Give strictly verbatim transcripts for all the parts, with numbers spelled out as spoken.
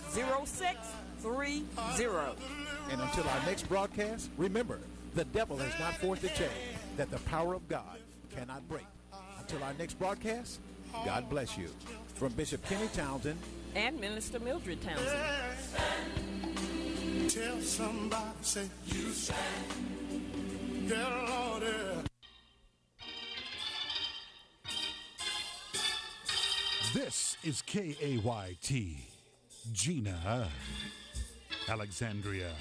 zero six three zero. And until our next broadcast, remember, the devil has not forced a chain that the power of God cannot break. Until our next broadcast, God bless you. From Bishop Kenny Townsend and Minister Mildred Townsend. Tell somebody, say, you stand. Yeah, Lord, yeah. This is K A Y T, Gina, Alexandria.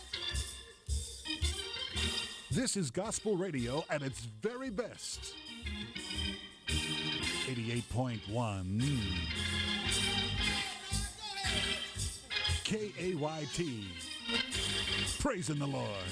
This is gospel radio at its very best. eighty-eight point one K A Y T, praising the Lord.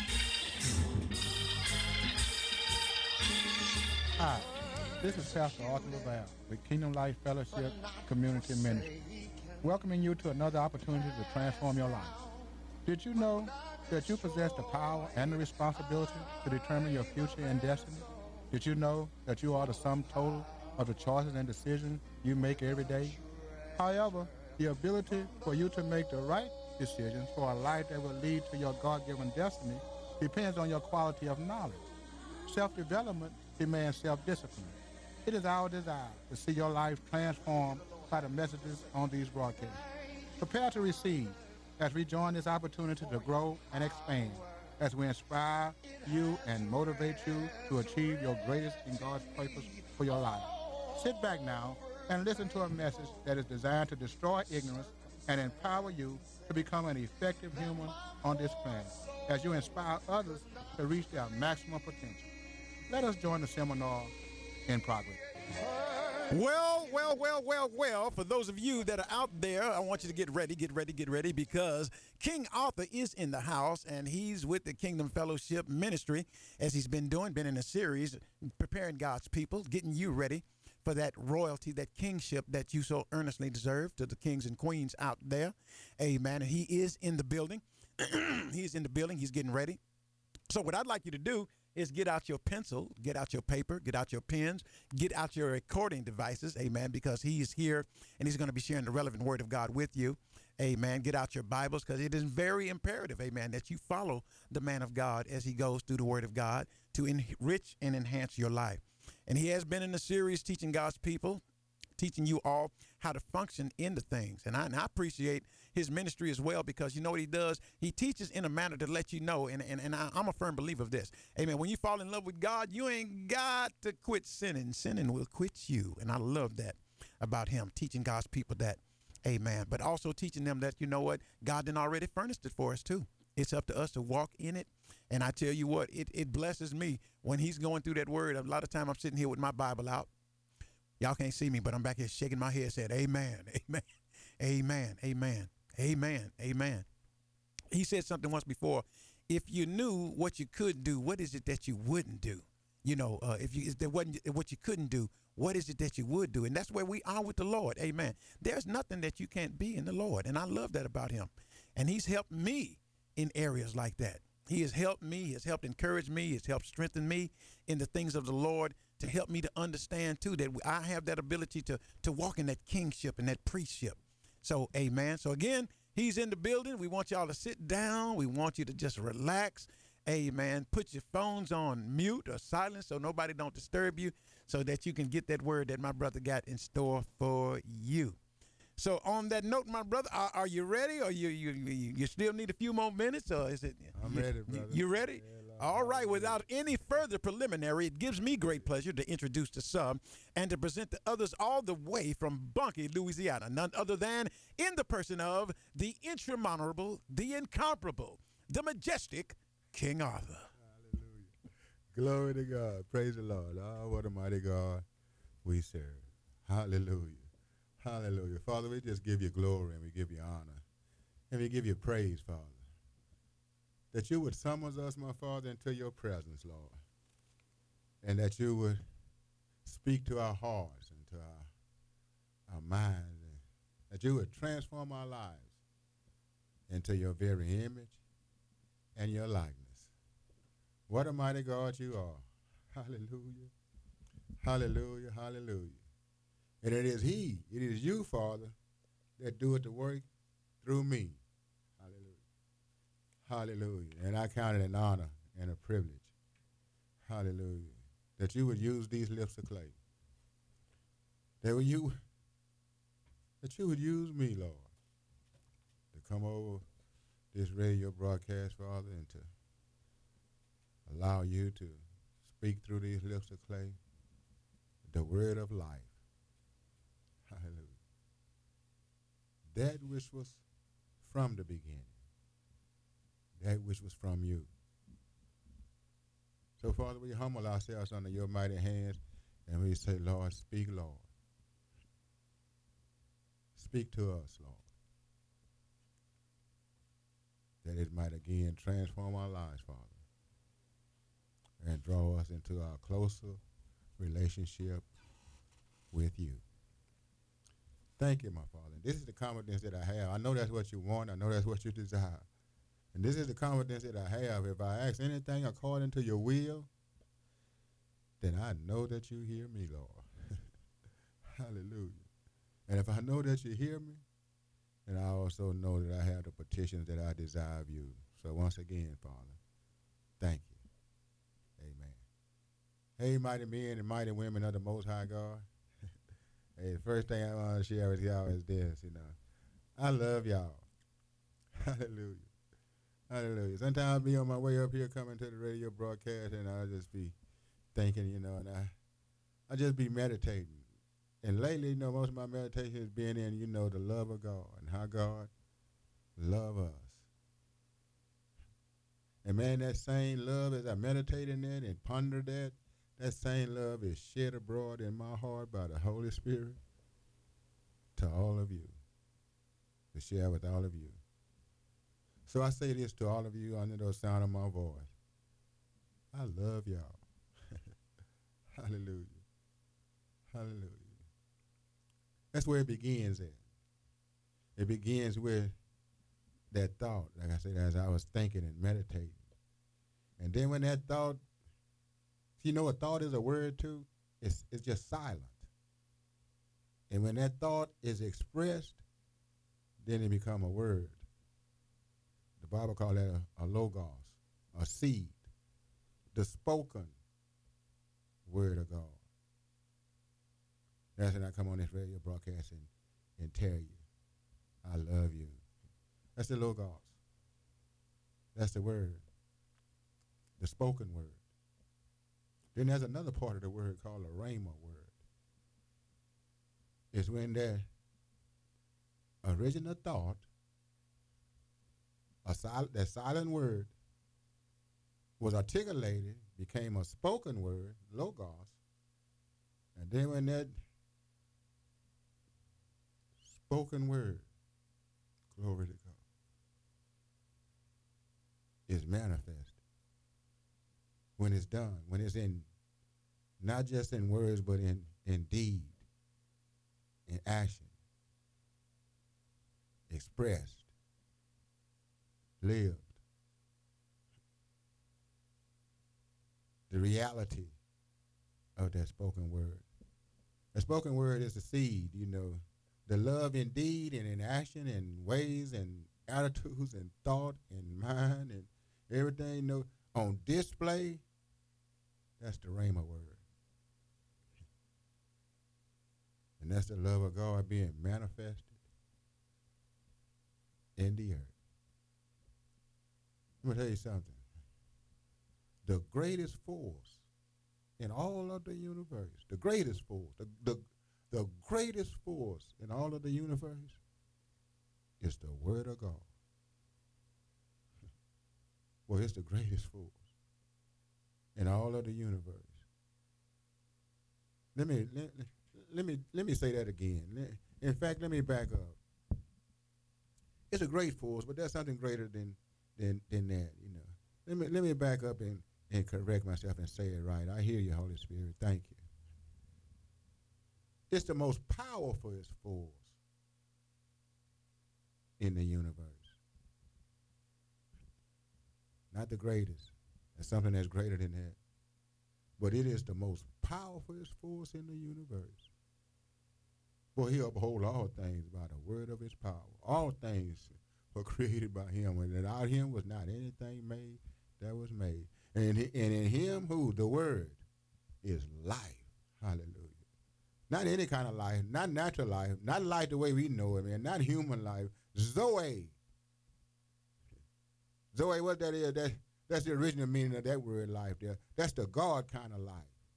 Hi. This is Pastor Arthur LaValle with Kingdom Life Fellowship Community Ministry, welcoming you to another opportunity to transform your life. Did you know that you possess the power and the responsibility to determine your future and destiny? Did you know that you are the sum total of the choices and decisions you make every day? However, the ability for you to make the right decisions for a life that will lead to your God-given destiny depends on your quality of knowledge. Self-development demands self-discipline. It is our desire to see your life transformed by the messages on these broadcasts. Prepare to receive as we join this opportunity to grow and expand, as we inspire you and motivate you to achieve your greatest in God's purpose for your life. Sit back now and listen to a message that is designed to destroy ignorance and empower you to become an effective human on this planet, as you inspire others to reach their maximum potential. Let us join the seminar in progress. Well, well, well, well, well, for those of you that are out there, I want you to get ready, get ready, get ready, because King Arthur is in the house, and he's with the Kingdom Fellowship Ministry, as he's been doing, been in a series, preparing God's people, getting you ready for that royalty, that kingship that you so earnestly deserve, to the kings and queens out there. Amen. And he is in the building. He's in the building. He's getting ready. So what I'd like you to do is get out your pencil, get out your paper, get out your pens, get out your recording devices, amen, because he's here and he's going to be sharing the relevant word of God with you, amen. Get out your Bibles, because it is very imperative, amen, that you follow the man of God as he goes through the word of God to enrich and enhance your life. And he has been in a series teaching God's people, teaching you all how to function in the things. And I, and I appreciate his ministry as well, because you know what he does? He teaches in a manner to let you know, and, and, and I, I'm a firm believer of this. Amen. When you fall in love with God, you ain't got to quit sinning. Sinning will quit you. And I love that about him, teaching God's people that. Amen. But also teaching them that, you know what? God done already furnished it for us too. It's up to us to walk in it. And I tell you what, it, it blesses me when he's going through that word. A lot of time I'm sitting here with my Bible out. Y'all can't see me, but I'm back here shaking my head, saying, amen, amen, amen, amen, amen, amen. He said something once before. If you knew what you could do, what is it that you wouldn't do? You know, uh, if, you, if there wasn't what you couldn't do, what is it that you would do? And that's where we are with the Lord. Amen. There's nothing that you can't be in the Lord. And I love that about him. And he's helped me in areas like that. He has helped me. He has helped encourage me. He has helped strengthen me in the things of the Lord, to help me to understand, too, that I have that ability to, to walk in that kingship and that priestship. So, amen. So, again, he's in the building. We want y'all to sit down. We want you to just relax. Amen. Put your phones on mute or silent so nobody don't disturb you, so that you can get that word that my brother got in store for you. So on that note, my brother, are, are you ready, or you, you you you still need a few more minutes, or is it? I'm you, ready, brother. You, you ready? Yeah, all right. Without any further preliminary, it gives me great pleasure to introduce the some and to present the others all the way from Bunkie, Louisiana, none other than in the person of the insurmountable, the incomparable, the majestic King Arthur. Hallelujah. Glory to God. Praise the Lord. Oh, what a mighty God we serve. Hallelujah. Hallelujah. Father, we just give you glory and we give you honor and we give you praise, Father, that you would summons us, my Father, into your presence, Lord, and that you would speak to our hearts and to our, our minds, and that you would transform our lives into your very image and your likeness. What a mighty God you are. Hallelujah. Hallelujah. Hallelujah. And it is he, it is you, Father, that doeth the work through me. Hallelujah. Hallelujah. And I count it an honor and a privilege. Hallelujah. That you would use these lips of clay. That would you that you would use me, Lord, to come over this radio broadcast, Father, and to allow you to speak through these lips of clay the word of life. Hallelujah. That which was from the beginning. That which was from you. So, Father, we humble ourselves under your mighty hands, and we say, Lord, speak, Lord. Speak to us, Lord, that it might again transform our lives, Father, and draw us into our closer relationship with you. Thank you, my Father. This is the confidence that I have. I know that's what you want. I know that's what you desire. And this is the confidence that I have. If I ask anything according to your will, then I know that you hear me, Lord. Hallelujah. And if I know that you hear me, then I also know that I have the petitions that I desire of you. So once again, Father, thank you. Amen. Hey, mighty men and mighty women of the Most High God. Hey, the first thing I want to share with y'all is this, you know. I love y'all. Hallelujah. Hallelujah. Sometimes I'll be on my way up here coming to the radio broadcast, and I'll just be thinking, you know, and I I just be meditating. And lately, you know, most of my meditation has been in, you know, the love of God and how God loves us. And man, that same love, as I meditate in that and ponder that, that same love is shed abroad in my heart by the Holy Spirit to all of you, to share with all of you. So I say this to all of you under the sound of my voice. I love y'all. Hallelujah. Hallelujah. That's where it begins at. It begins with that thought, like I said, as I was thinking and meditating. And then when that thought, you know, a thought is a word too. It's, it's just silent. And when that thought is expressed, then it becomes a word. The Bible calls that a, a logos, a seed, the spoken word of God. That's when I come on this radio broadcast and, and tell you, I love you. That's the logos. That's the word, the spoken word. Then there's another part of the word called a rhema word. It's when that original thought, a sil- that silent word, was articulated, became a spoken word, logos, and then when that spoken word, glory to God, is manifested. When it's done, when it's in, not just in words, but in, in deed, in action, expressed, lived. The reality of that spoken word. The spoken word is the seed, you know, the love in deed and in action and ways and attitudes and thought and mind and everything, you know, on display. That's the rhema word. And that's the love of God being manifested in the earth. Let me tell you something. The greatest force in all of the universe, the greatest force, the, the, the greatest force in all of the universe is the word of God. Well, it's the greatest force in all of the universe. Let me let, let me let me say that again. In fact, let me back up. It's a great force, but there's something greater than than than that, you know. Let me let me back up and, and correct myself and say it right. I hear you, Holy Spirit. Thank you. It's the most powerful force in the universe. Not the greatest. There's something that's greater than that. But it is the most powerful force in the universe. For he uphold all things by the word of his power. All things were created by him, and without him was not anything made that was made. And, he, and in him, who? The word is life. Hallelujah. Not any kind of life, not natural life, not life the way we know it, man, not human life. Zoe. Zoe, what that is, that, that's the original meaning of that word life there. That's the God kind of life.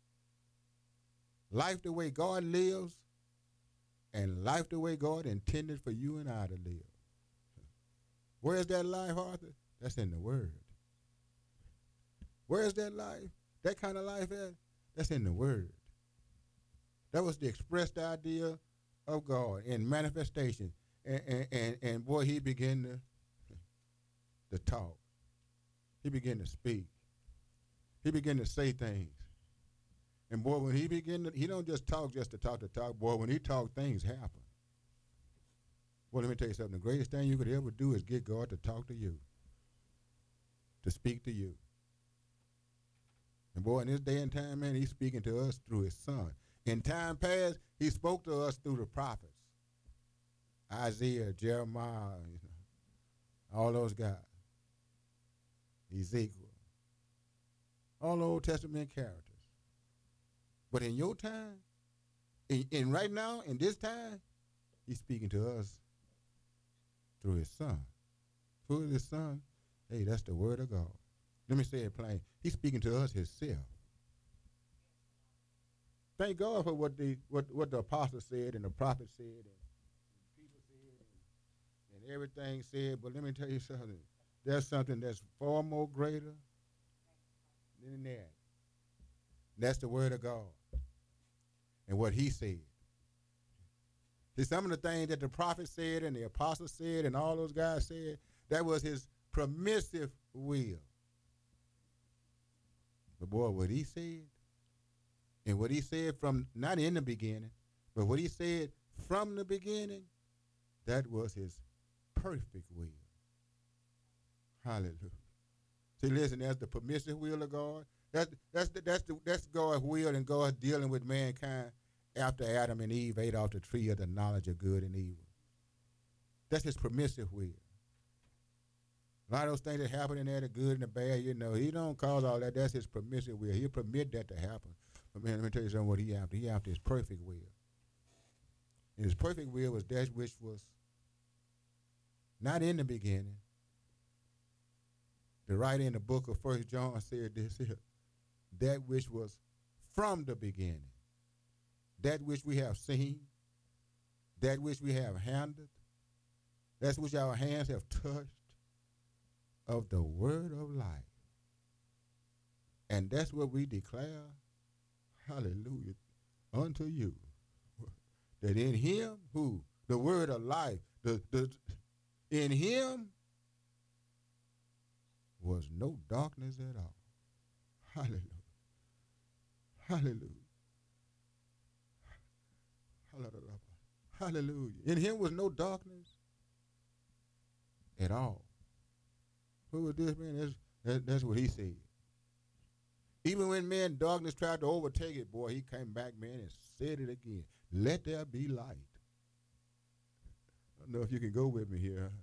Life the way God lives, and life the way God intended for you and I to live. Where's that life, Arthur? That's in the Word. Where's that life? That kind of life at? That's in the Word. That was the expressed idea of God in manifestation. And, and, and, and boy, he began to, to talk. He began to speak. He began to say things. And boy, when he began to, he don't just talk just to talk to talk. Boy, when he talk, things happen. Well, let me tell you something. The greatest thing you could ever do is get God to talk to you, to speak to you. And boy, in this day and time, man, he's speaking to us through his son. In time past, he spoke to us through the prophets. Isaiah, Jeremiah, you know, all those guys. Ezekiel. All the Old Testament characters. But in your time, in, in right now, in this time, he's speaking to us through his son. Who is his son? Hey, that's the word of God. Let me say it plain. He's speaking to us himself. Thank God for what the what, what the apostle said and the prophet said and people said and, and everything said. But let me tell you something. There's something that's far more greater than that. That's the word of God and what he said. See, some of the things that the prophet said and the apostle said and all those guys said, that was his permissive will. But boy, what he said, and what he said from, not in the beginning, but what he said from the beginning, that was his perfect will. Hallelujah. See, listen, that's the permissive will of God. That's, that's, the, that's, the, that's God's will and God dealing with mankind after Adam and Eve ate off the tree of the knowledge of good and evil. That's his permissive will. A lot of those things that happen in there, the good and the bad, you know, he don't cause all that. That's his permissive will. He'll permit that to happen. But man, let me tell you something what he after. He after his perfect will. And his perfect will was that which was not in the beginning. The writer in the book of First John said this here. That which was from the beginning. That which we have seen. That which we have handled. That which our hands have touched. Of the word of life. And that's what we declare, hallelujah, unto you. That in him, who? The word of life. The, the, in him was no darkness at all. Hallelujah. Hallelujah. Hallelujah. Hallelujah. In him was no darkness at all. Who was this, man? That's, that, that's what he said. Even when, man, darkness tried to overtake it, boy, he came back, man, and said it again. Let there be light. I don't know if you can go with me here.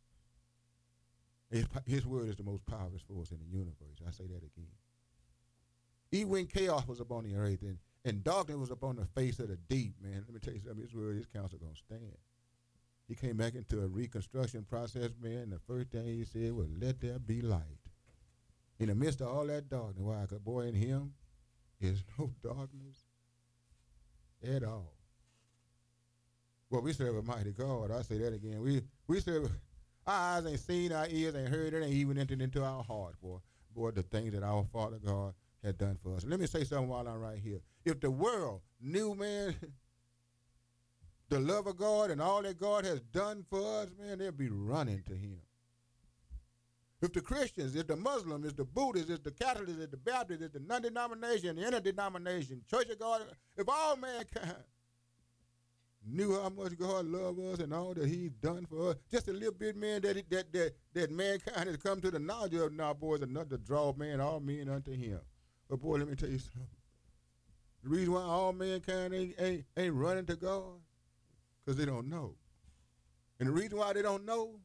His, his word is the most powerful force in the universe. I say that again. Even when chaos was upon the earth and, and darkness was upon the face of the deep, man, let me tell you something. His word, his counsel going to stand. He came back into a reconstruction process, man, and the first thing he said was, let there be light. In the midst of all that darkness, why? Because, boy, in him is no darkness at all. Well, we serve a mighty God. I say that again. We we serve, our eyes ain't seen, our ears ain't heard, it ain't even entered into our hearts, boy. Boy, the things that our Father God had done for us. Let me say something while I'm right here. If the world knew, man, the love of God and all that God has done for us, man, they'll be running to him. If the Christians, if the Muslims, if the Buddhists, if the Catholics, if the Baptists, if the non-denomination, the interdenomination, Church of God, if all mankind knew how much God loved us and all that he's done for us, just a little bit, man, that it, that that that mankind has come to the knowledge of now, boys, enough to draw, man, all men unto him. But, boy, let me tell you something. The reason why all mankind ain't, ain't, ain't running to God, because they don't know. And the reason why they don't know,